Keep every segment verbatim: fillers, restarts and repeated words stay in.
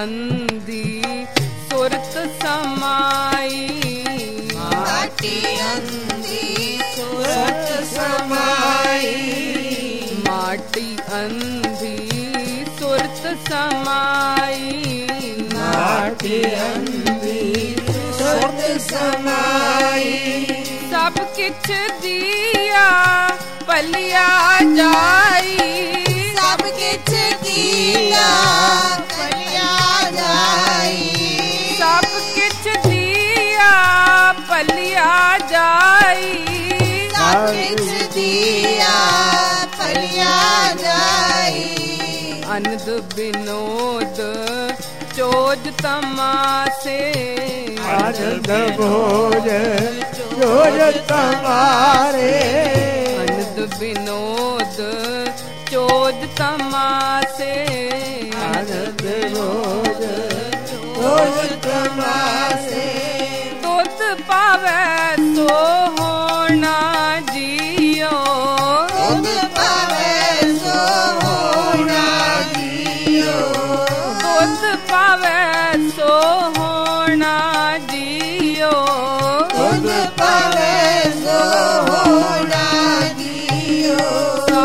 ਅੰਧੀ ਸੁਰਤ ਸਮਾਈ, ਮਾਟੀ ਅੰਧੀ ਸੁਰਤ ਸਮਾਈ, ਮਾਟੀ ਅੰਧੀ ਸੁਰਤ ਸਮਾਈ, ਮਾਟੀ ਅੰਧੀ ਸੁਰਤ ਸਮਾਈ, ਸਭ ਕਿਛ ਦੀਆ ਪਲਿਆ ਜਾਈ, ਸਭ ਕਿਛ ਦੀਆ ਪਲਿਆ ਜਾਈ, ਸਭ ਕਿਛ ਦੀਆ ਪਲਿਆ ਜਾਈ, ਸਭ ਕਿਛ ਦੀਆ ਪਲਿਆ ਜਾਈ, ਅਨੰਦ ਬਿਨੋਦ ਚੋਜ ਤਮਾਸੇ, ਆਨੰਦ ਭੋਜ ਜੋਜ ਤਮਾਰੇ, ਅਨੰਦ ਬਿਨੋਦ ਚੋਜ ਤਮਾਸੇ, ਆਨੰਦ ਭੋਜ ਜੋਜ ਤਮਾਸੇ, ਤੁਧ ਪਾਵੈ ਸੋ ਹੋਣਾ ਜੀਓ, ਤੁਧ ਪਾਵੈ ਸੋ ਹੋਣਾ ਜੀਓ, ਤੁਧ ਪਾਵੈ ਸੋ ਹੋਣਾ ਜੀਓ, ਤੁਧ ਪਾਵੈ ਸੋ ਹੋਣਾ ਜੀਓ, ਸਾ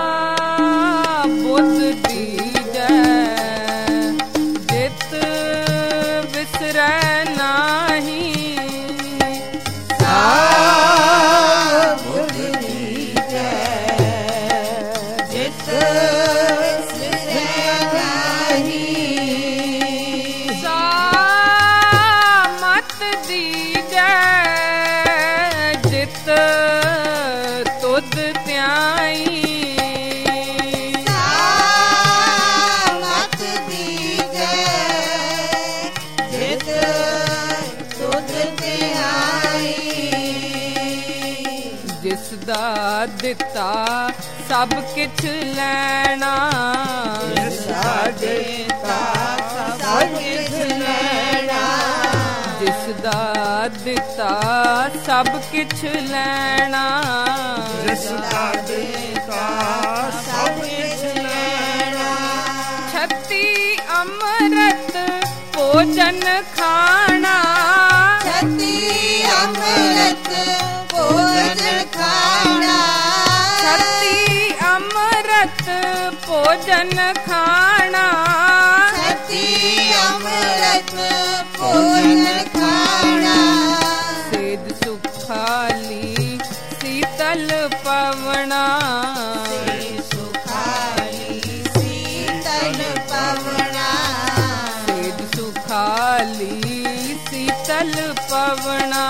ਬੁੱਧ ਦੀਜੈ ਜਿਤ ਵਿਸਰੈ ਨਾਹੀ, ਸਾ ਬੁੱਧ ਦੀਜੈ ਜਿਤ ਵਿਸਰੈ ਨਾਹੀ, ਸਾ ਮਤ ਦੀਜੈ ਜਿਤ ਤੁਧ ਧਿਆਈ, ਮਤ ਦੀਜੈ ਜਿਤ ਤੁਧ ਧਿਆਈ, ਜਿਸ ਦਾ ਦਿੱਤਾ ਸਭ ਕਿਛ ਲੈਣਾ, ਸਾਡੇ ਤਾ ਸਭ ਕਿਛ ਲੈਣਾ, ਜਿਸ ਦਾ ਦਿੱਤਾ ਸਭ ਕਿਛ ਲੈਣਾ, ਜਿਸ ਦਾ ਦਿੱਤਾ ਸਭ ਕਿਛ ਲੈਣਾ, ਛਤੀ ਅੰਮ੍ਰਿਤ ਭੋਜਨ ਖਾਣਾ, ਛਤੀ ਅੰਮ੍ਰਿਤ ਭੋਜਨ ਖਾਣਾ, ਛਤੀ ਅੰਮ੍ਰਿਤ ਭੋਜਨ ਖਾਣਾ, ਛਤੀ ਅੰਮ੍ਰਿਤ ਭੋਜਨ ਖਾਣਾ, ਸੇਜ ਸੁਖਾਲੀ ਸੀਤਲ ਪਵਣਾ, ਸੁਖਾਲੀ ਸੀਤਲ ਪਵਣਾ, ਸੇਜ ਸੁਖਾਲੀ ਸੀਤਲ ਪਵਣਾ,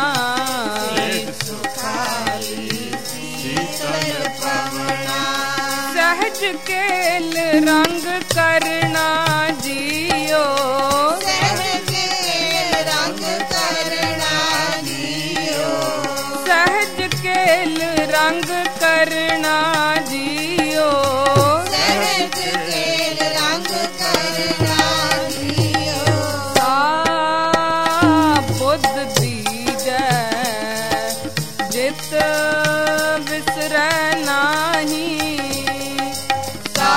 ਸੁਖਾਲੀ ਸੀਤਲ ਪਵਣਾ, ਸਹਿਜ ਕੇਲ ਰੰਗ ਕਰਨਾ ਜੀਓ, ਸਹਿਜ ਕੇਲ ਰੰਗ ਕਰਨਾ ਜੀਓ, ਸਹਿਜ ਕੇਲ ਰੰਗ ਕਰਨਾ ਜੀਓ, ਸਹਿਜ ਕੇਲ ਰੰਗ ਕਰਨਾ ਜੀਓ, ਸਾ ਬੁੱਧ ਦੀਜੈ ਜਿਤ ਵਿਸਰੈ ਨਾਹੀ, ਸਾ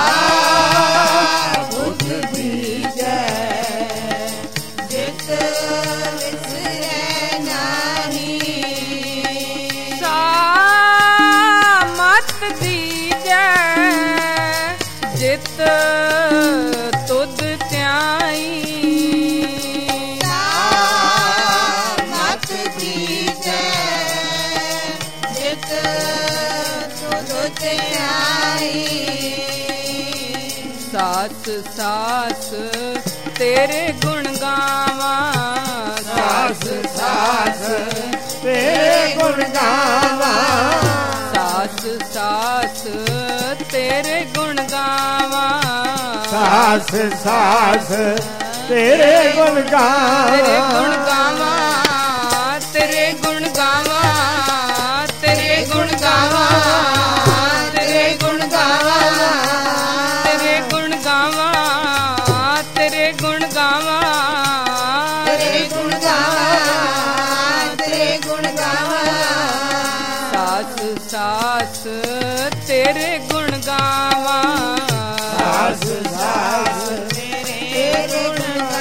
ਬੁੱਧ ਦੀਜੈ ਜਿਤ ਵਿਸਰੈ ਨਾਹੀ, ਸਾ ਮਤ ਦੀਜੈ ਜਿਤ ਤੁਧ ਧਿਆਈ, ਮਤ ਦੀਜੈ ਜਿਤ ਤੁਧ ਧਿਆਈ, ਸਾਸ ਸਾਸ ਤੇਰੇ ਗੁਣ ਗਾਵਾਂ, ਸਾਸ ਸਾਸ ਤੇਰੇ ਗੁਣ ਗਾਵਾਂ, ਸਾਸ ਸਾਸ ਤੇਰੇ ਗੁਣ ਗਾਵਾਂ, ਸਾਸ ਸਾਸ ਤੇਰੇ ਗੁਣ ਤੇਰੇ ਗੁਣ ਗਾਵਾਂ, ਗਾਵਾਂ, ਤੇਰੇ ਗੁਣ ਗਾਵਾਂ, ਤੇਰੇ ਗੁਣ ਗਾਵਾਂ, ਤੇਰੇ ਗੁਣ ਗਾਵਾਂ, ਤੇਰੇ ਗੁਣ ਗਾਵਾਂ, ਤੇਰੇ ਗੁਣ ਗਾਵਾਂ, ਤੇਰੇ ਗੁਣ ਗਾਵਾਂ, ਤੇਰੇ ਗੁਣ ਗਾਵਾਂ, ਸਾਸ ਸਾਸ ਤੇਰੇ ਗੁਣ ਗਾਵਾਂ, ਸਾਸ ਸਾਸ ਤੇਰੇ ਗੁਣ ਗਾਵਾਂ,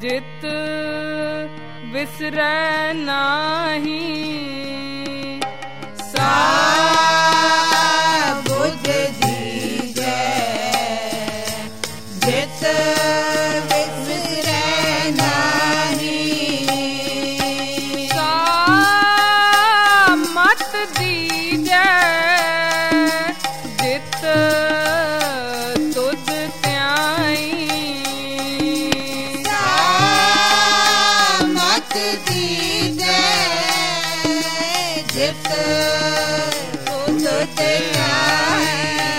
ਜਿਤ ਵਿਸਰੈ ਨਾਹੀ। ਸਾ ਬੁੱਧ ਦੀਜੈ ਜਿਤ ਵਿਸਰੈ ਨਾਹੀ। ਸਾ ਮਤ ਦੀਜੈ ਜਿਤ ਤੁਧ ਧਿਆਈ। ਸਾ ਮਤ ਦੀਜੈ ਜਿਤ ਤੁਧ ਧਿਆਈ।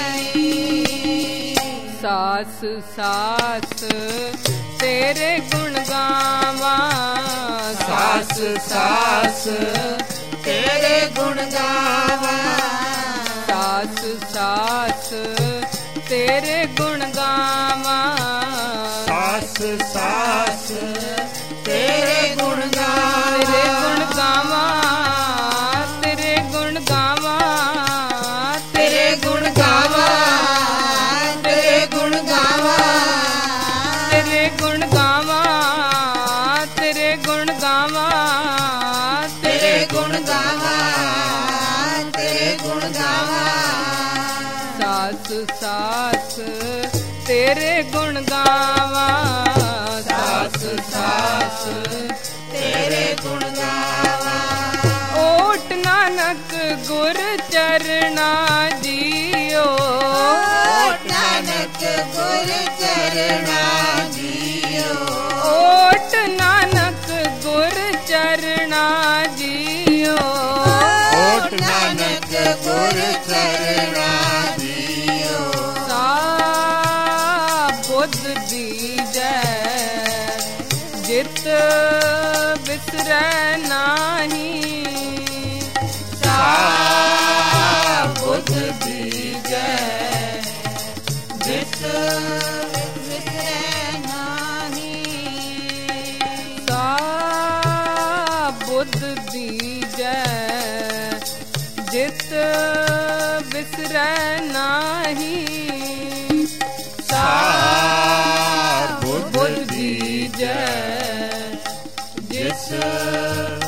ਸਾਸ ਸਾਸ ਤੇਰੇ ਗੁਣ ਗਾਵਾਂ। ਸਾਸ ਸਾਸ ਤੇਰੇ ਗੁਣ ਗਾਵਾਂ। ਸਾਸ ਸਾਸ ਤੇਰੇ ਗੁਣ ਗਾਵਾਂ। ਸਾਸ ਸਾਸ ਤੇਰੇ ਗੁਣ ਤੇਰੇ ਗੁਣ ਗਾਵਾਂ। ਗਾਵਾਂ। ਤੇਰੇ ਗੁਣ ਗਾਵਾਂ। ਤੇਰੇ ਗੁਣ ਗਾਵਾਂ। ਤੇਰੇ ਗੁਣ ਗਾਵਾਂ। ਤੇਰੇ ਗੁਣ ਗਾਵਾਂ। ਤੇਰੇ ਗੁਣ ਗਾਵਾਂ। ਤੇਰੇ ਗੁਣ ਗਾਵਾਂ। ਤੇਰੇ ਗੁਣ ਗਾਵਾਂ। ਸਾਸ ਸਾਸ ਤੇਰੇ ਗੁਣ ਗਾਵਾਂ। ਸਾਸ ਸਾਸ ਤੇਰੇ ਗੁਣ ਗਾਵਾਂ। ਓਟ ਨਾਨਕ ਗੁਰ ਚਰਣਾ ਜੀਓ। ਓਟ ਨਾਨਕ ਗੁਰ ਚਰਣਾ ਜੀਓ। ਓਟ ਨਾਨਕ ਗੁਰ ਚਰਣਾ ਜੀਓ। ਓਟ ਨਾਨਕ ਗੁਰ ਚਰਣਾ ਜੀਓ। ਸਾ ਬੁੱਧ ਦੀਜੈ ਜਿਤ ਵਿਸਰੈ ਨਾਹੀ। ਸਾ ਬੁੱਧ ਦੀਜੈ ਜਿਤ ਵਿਸਰੈ ਨਾਹੀ। ਸਾ ਬੁੱਧ ਦੀਜੈ ਜਿਤ ਵਿਸਰੈ ਨਾਹੀ। ਸਾ ਬੁੱਧ ਦੀਜੈ ਜਿਸ